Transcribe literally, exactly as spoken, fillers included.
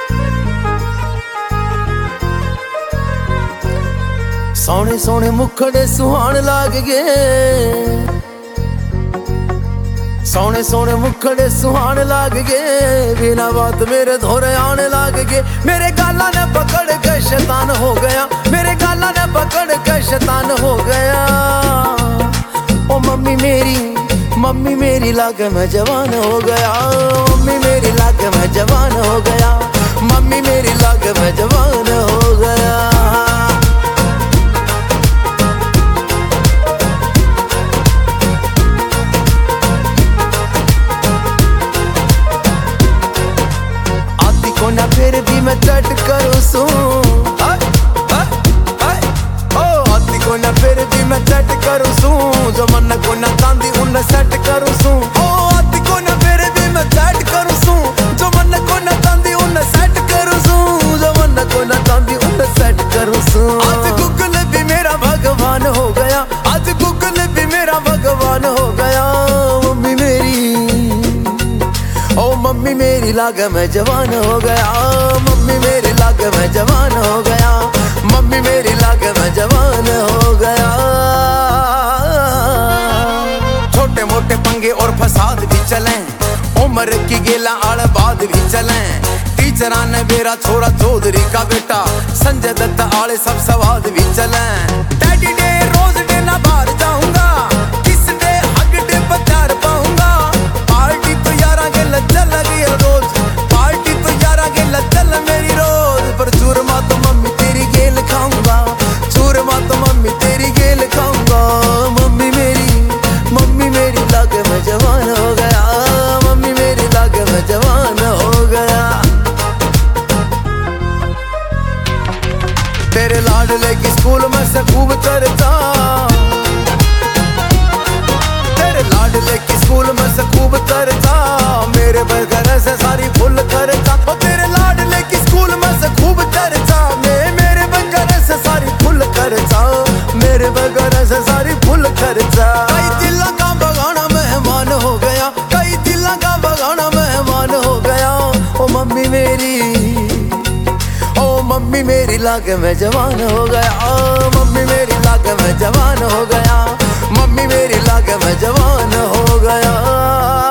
सोने सोने मुखड़े सुहान लाग गए, सोने सोने मुखड़े सुहान लाग गए, बिना बात मेरे धोरे आने लाग गए। मेरे गाला ने पकड़ के शैतान हो गया, मेरे गाला ने पकड़ के शैतान हो गया। ओ मम्मी मेरी, मम्मी मेरी लागे मैं जवान हो गया, मम्मी मेरी लागे मैं जवान हो गया, मम्मी मेरी लागे मैं जवान हो गया। ना फिर भी मैं चट करूँ सू, आती को ना फिर भी मैं चट करूँ सू, जो मन को ना तांदी उन सेट करूँ सू। ओ आती को ना फिर भी मैं चट करूँ सू, जो मन को ना तांदी उन सेट करूँ सू, जो मन को ना तांदी उन सेट करूँ सू। आज गूगल भी मेरा भगवान हो गया, आज गूगल भी मेरा भगवान हो गया। मम्मी मेरी, ओ मम्मी मेरी लागे मैं जवान हो गया, मम्मी मेरी लागे मैं जवान हो गया, मम्मी मेरी लागे मैं जवान हो गया। छोटे मोटे पंगे और फसाद भी चलें, उम्र की गेला आड़ बाद भी चलें। टीचरा ने मेरा छोरा चौधरी का बेटा, संजय दत्त आले सब सवाद भी चलें। डैडी डे रोज डे ना बाहर जाऊंगा, किस डे हग डे बचार पाऊंगा। पार्टी तो यारा के लज्जल लगी रोज, पार्टी तो यारा के लज्जल मेरी रोज। पर चूरमा तो मम्मी तेरी गेल खाऊंगा, चूरमा तो मम्मी तेरी गेल खाऊंगा। मम्मी मेरी, मम्मी मेरी लागे मैं जवान हो गया, मम्मी मेरी लागे मैं जवान हो गया। तेरे लाडले की स्कूल में से खूब चर्चा, तेरे लाडले की स्कूल में से खूब चर्चा, मेरे बगैर से सारी फुल खर्चा। ओ तेरे लाडले की स्कूल में से खूब चर्चा, मैं मेरे बगैर से सारी फुल खर्चा, मेरे बगैर से सारी फुल खर्चा। कई दिलों का बगाना मेहमान हो गया, कई दिलों का बगाना मेहमान हो गया। ओ मम्मी मेरी, ओ मम्मी मेरी लागे मैं जवान हो गया, मम्मी मेरी लागे मैं जवान हो गया, मम्मी मेरी लागे मैं जवान हो गया।